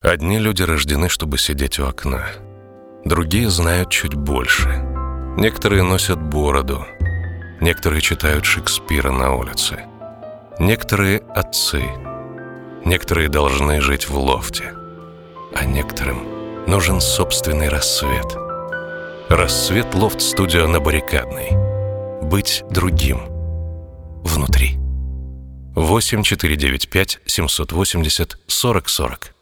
Одни люди рождены, чтобы сидеть у окна. Другие знают чуть больше. Некоторые носят бороду. Некоторые читают Шекспира на улице. Некоторые – отцы. Некоторые должны жить в лофте. А некоторым нужен собственный рассвет. Рассвет лофт-студио на Баррикадной. Быть другим. Внутри. 8 495 780 40 40.